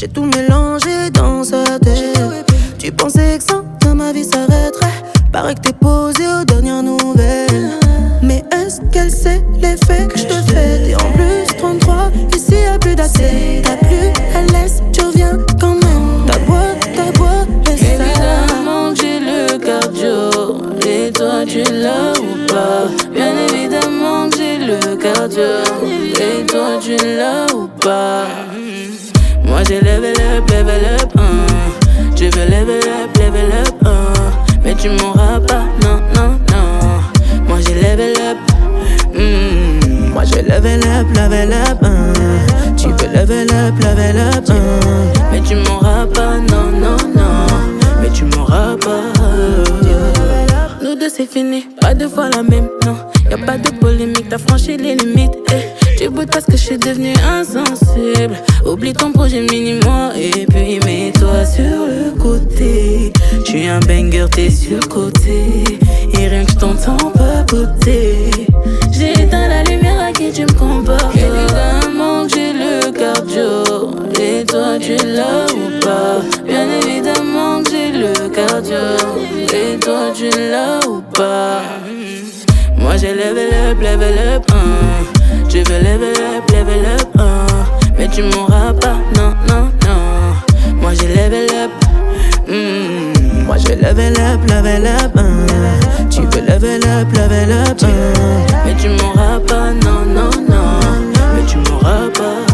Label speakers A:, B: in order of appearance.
A: tout mélangé dans sa tête. Tu pensais que ça, ma vie s'arrêterait. Paraît que t'es posé aux dernières nouvelles. Mais est-ce qu'elle sait l'effet que je te fais? T'es en plus 33, ici y'a plus d'accès. T'as plus, elle laisse, tu reviens quand même. Ta boîte, laisse ça.
B: Évidemment que j'ai le cardio. Et toi tu l'as ou pas? Bien évidemment que j'ai le cardio. Et toi tu l'as ou pas? Moi j'ai level up, Tu veux level up, mais tu m'auras pas, non, non, non. Moi j'ai level up,
A: Moi j'ai level up, Tu veux level up,
B: mais tu m'auras pas, non, non, non. Mais tu m'auras pas. Nous deux c'est fini, pas deux fois la même, non. Y'a pas de polémique, t'as franchi les limites, Tu boudes parce que je suis devenu insensible. Oublie ton projet mini-moi et puis mets-toi sur le côté. J'suis un banger, t'es sur côté. Et rien que j't'entends papoter. J'ai éteint la lumière, à qui tu me comportes? Évidemment que j'ai le cardio. Et toi tu l'as ou pas? Bien évidemment que j'ai le cardio. Et toi tu l'as ou pas? Moi j'ai level up, Tu veux level up, mais tu m'auras pas, non, non, non. Moi j'ai level up,
A: Moi j'ai level up, Tu veux level up,
B: mais tu m'auras pas, non, non, non. Mais tu m'auras pas.